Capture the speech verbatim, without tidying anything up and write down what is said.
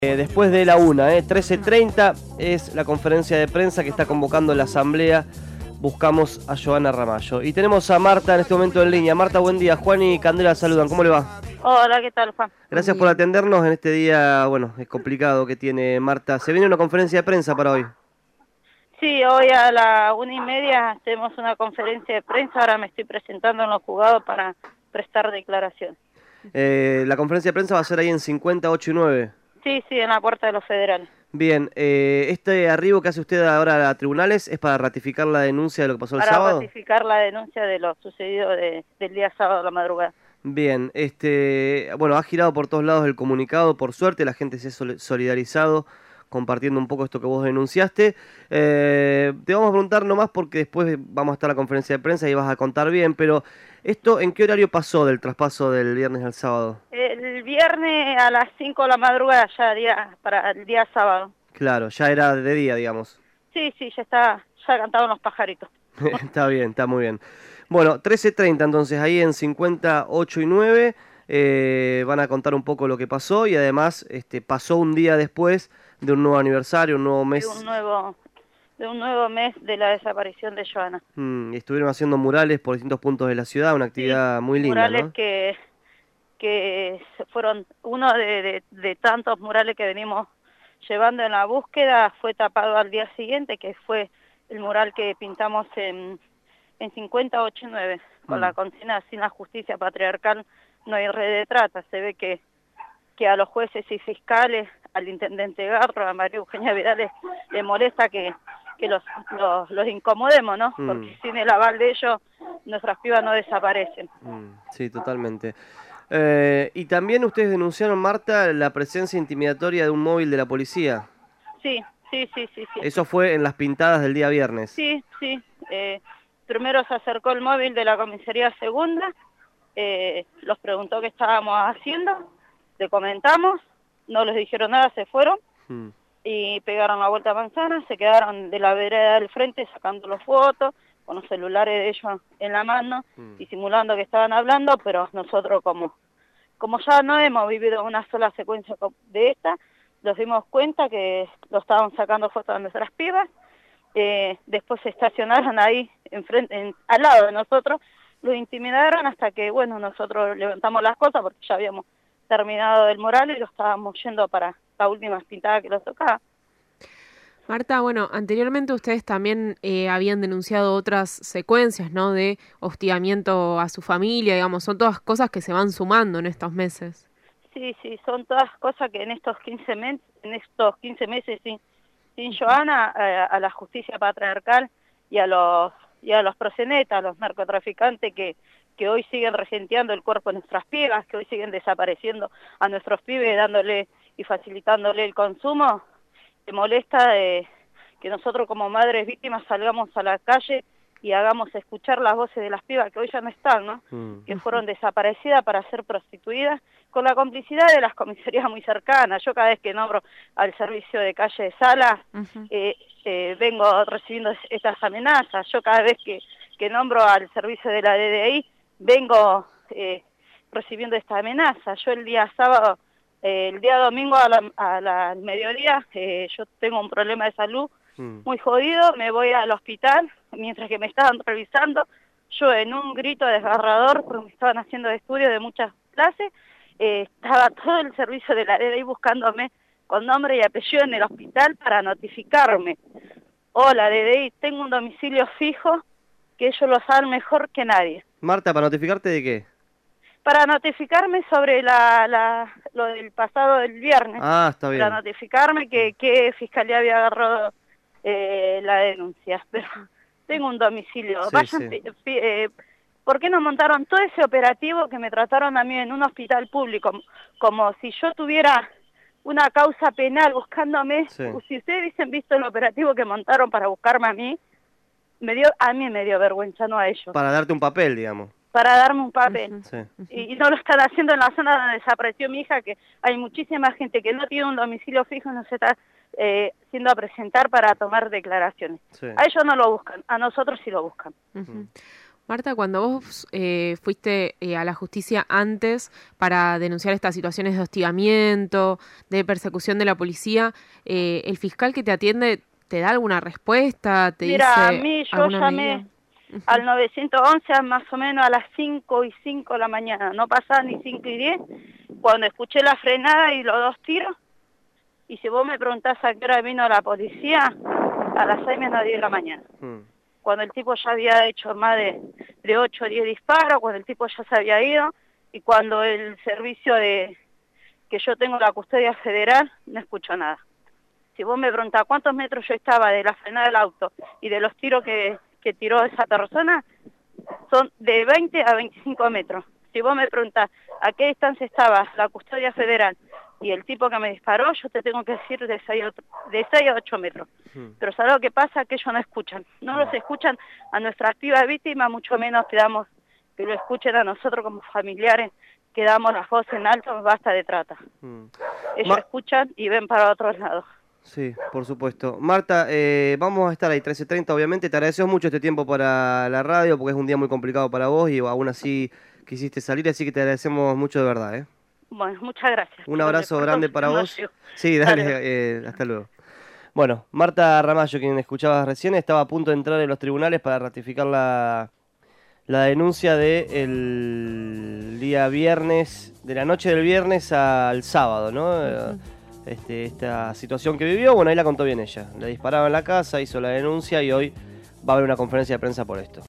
Eh, después de la una, eh, trece treinta es la conferencia de prensa que está convocando la asamblea. Buscamos a Joana Ramallo. Y tenemos a Marta en este momento en línea. Marta, buen día. Juan y Candela saludan. ¿Cómo le va? Hola, ¿qué tal, Juan? Gracias por atendernos en este día, bueno, es complicado que tiene Marta. Se viene una conferencia de prensa para hoy. Sí, hoy a la una y media hacemos una conferencia de prensa. Ahora me estoy presentando en los juzgados para prestar declaración. Eh, la conferencia de prensa va a ser ahí en cincuenta, ocho y nueve. Sí, sí, en la puerta de los federales. Bien, eh, este arribo que hace usted ahora a tribunales es para ratificar la denuncia de lo que pasó el Para sábado. ratificar la denuncia de lo sucedido de, del día sábado a la madrugada. Bien, este, bueno, ha girado por todos lados el comunicado, por suerte la gente se ha sol- solidarizado compartiendo un poco esto que vos denunciaste. Eh, te vamos a preguntar nomás porque después vamos a estar en la conferencia de prensa y vas a contar bien, pero ¿esto en qué horario pasó del traspaso del viernes al sábado? El viernes a las cinco de la madrugada, ya día, para el día sábado. Claro, ya era de día, digamos. Sí, sí, ya está, ya cantaban los pajaritos. Está bien, está muy bien. Bueno, trece treinta entonces, ahí en cincuenta, ocho y nueve eh, van a contar un poco lo que pasó y además este, pasó un día después de un nuevo aniversario, un nuevo De un mes. nuevo, de un nuevo mes de la desaparición de Joana. Mm, y estuvieron haciendo murales por distintos puntos de la ciudad, una Sí, actividad muy linda, murales ¿no? que que fueron uno de, de, de tantos murales que venimos llevando en la búsqueda, fue tapado al día siguiente, que fue el mural que pintamos en, en cincuenta, ocho y nueve, con Mm, la consigna "sin la justicia patriarcal no hay red de trata". Se ve que, que a los jueces y fiscales, al intendente Garro, a María Eugenia Vidal, les, les molesta que, que los, los, los incomodemos, ¿no? mm, Porque sin el aval de ellos, nuestras pibas no desaparecen. mm, sí, totalmente. Eh, y también ustedes denunciaron, Marta, la presencia intimidatoria de un móvil de la policía. Sí, sí, sí, sí, sí. Eso fue en las pintadas del día viernes. Sí, sí. Eh, primero se acercó el móvil de la comisaría segunda, eh, los preguntó qué estábamos haciendo, le comentamos, no les dijeron nada, se fueron Mm, y pegaron la vuelta a manzana, se quedaron de la vereda del frente sacando los fotos, con los celulares de ellos en la mano, mm, disimulando que estaban hablando, pero nosotros como, como ya no hemos vivido una sola secuencia de esta, nos dimos cuenta que lo estaban sacando fotos de nuestras pibas. Eh, después se estacionaron ahí enfrente, en, al lado de nosotros, los intimidaron hasta que, bueno, nosotros levantamos las cosas porque ya habíamos terminado el mural y lo estábamos yendo para la última pintada que los tocaba. Marta, bueno, anteriormente ustedes también eh, habían denunciado otras secuencias, ¿no? De hostigamiento a su familia, digamos, son todas cosas que se van sumando en estos meses. Sí, sí, son todas cosas que en estos quince meses, en estos quince meses sin, sin Joana, eh, a la justicia patriarcal y a los y a los proxenetas, a los narcotraficantes que, que hoy siguen regenteando el cuerpo de nuestras pibas, que hoy siguen desapareciendo a nuestros pibes, dándole y facilitándole el consumo, te molesta eh, que nosotros como madres víctimas salgamos a la calle y hagamos escuchar las voces de las pibas que hoy ya no están, ¿no? mm, Que fueron desaparecidas para ser prostituidas, con la complicidad de las comisarías muy cercanas. Yo cada vez que nombro al servicio de calle de Sala, Ujú. eh, eh, vengo recibiendo estas amenazas. Yo cada vez que, que nombro al servicio de la D D I, vengo eh, recibiendo esta amenaza. Yo el día sábado, eh, el día domingo a la, a la, al mediodía, eh, yo tengo un problema de salud mm. muy jodido, me voy al hospital, mientras que me estaban revisando, yo en un grito desgarrador, porque me estaban haciendo estudios de muchas clases, eh, estaba todo el servicio de la D D I buscándome con nombre y apellido en el hospital para notificarme. Hola D D I, tengo un domicilio fijo, que ellos lo saben mejor que nadie. Marta, ¿para notificarte de qué? Para notificarme sobre la, la, lo del pasado del viernes, Ah, está para bien. notificarme que, que Fiscalía había agarrado eh, la denuncia. Pero tengo un domicilio. Sí, Vayan, sí. pi- pi- eh, ¿por qué no montaron todo ese operativo que me trataron a mí en un hospital público? Como si yo tuviera una causa penal buscándome. Sí. Si ustedes hubiesen visto el operativo que montaron para buscarme a mí, me dio, a mí me dio vergüenza, no a ellos, Para darte un papel, digamos. para darme un papel. Ujú. Sí. Y, y no lo están haciendo en la zona donde desapareció mi hija, que hay muchísima gente que no tiene un domicilio fijo y no se está eh, siendo a presentar para tomar declaraciones. Sí. A ellos no lo buscan, a nosotros sí lo buscan. Ujú. Marta, cuando vos eh, fuiste eh, a la justicia antes para denunciar estas situaciones de hostigamiento, de persecución de la policía, eh, ¿el fiscal que te atiende te da alguna respuesta? ¿Te Mira, dice a mí yo llamé medida? al novecientos once más o menos a las cinco y cinco de la mañana, no pasaba ni cinco y diez, cuando escuché la frenada y los dos tiros, y si vos me preguntás a qué hora vino la policía, a las seis menos diez de la mañana. Hmm. Cuando el tipo ya había hecho más de, de ocho o diez disparos, cuando el tipo ya se había ido, y cuando el servicio de que yo tengo la custodia federal, no escucho nada. Si vos me preguntás cuántos metros yo estaba de la frenada del auto y de los tiros que, que tiró esa persona, son de veinte a veinticinco metros. Si vos me preguntás a qué distancia estaba la custodia federal y el tipo que me disparó, yo te tengo que decir de seis a ocho metros. Hmm. Pero ¿sabes lo que pasa? Que ellos no escuchan. No los escuchan a nuestras pibas víctimas, mucho menos quedamos que lo escuchen a nosotros como familiares, que damos las voces en alto, basta de trata. Hmm. Ellos Ma escuchan y ven para otros lados. Sí, por supuesto. Marta, eh, vamos a estar ahí trece treinta, obviamente. Te agradecemos mucho este tiempo para la radio, porque es un día muy complicado para vos y aún así quisiste salir, así que te agradecemos mucho de verdad, ¿eh? Bueno, muchas gracias. Un abrazo grande para vos. Sí, dale, eh, hasta luego. Bueno, Marta Ramallo, quien escuchabas recién, estaba a punto de entrar en los tribunales para ratificar la, la denuncia del día viernes, de la noche del viernes al sábado, ¿no? Uh-huh. Este, esta situación que vivió, bueno, ahí la contó bien ella. Le dispararon en la casa, hizo la denuncia y hoy va a haber una conferencia de prensa por esto.